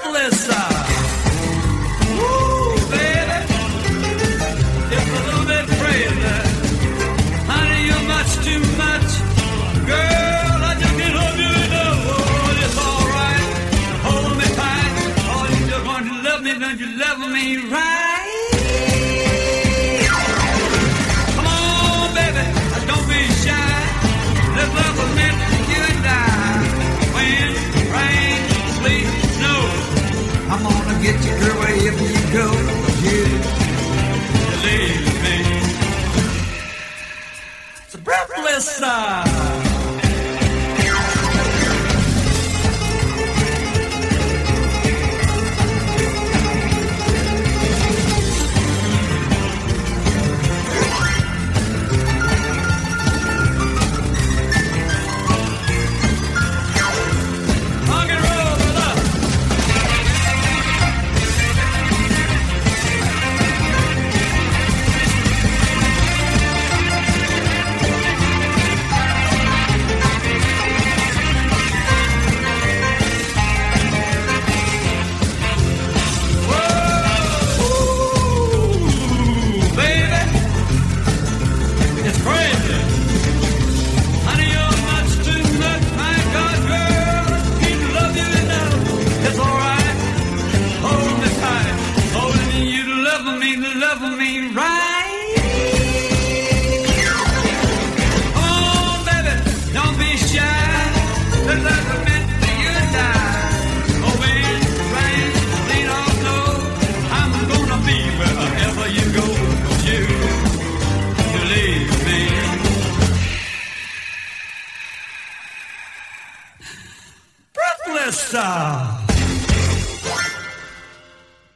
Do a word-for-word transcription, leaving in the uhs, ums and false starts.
breathless. Uh, woo, baby, it's a little bit crazy. Honey, you're much too much. Girl, I just can't hold you enough. Oh, it's all right. Hold me tight. Oh, you just want to love me, don't you love me right? Come on, baby, don't be shy. This love was meant for you and I. Wind, rain, sleet, snow, I'm gonna get you, girl, wherever you go. You believe me. It's a breathless sigh. Breathless.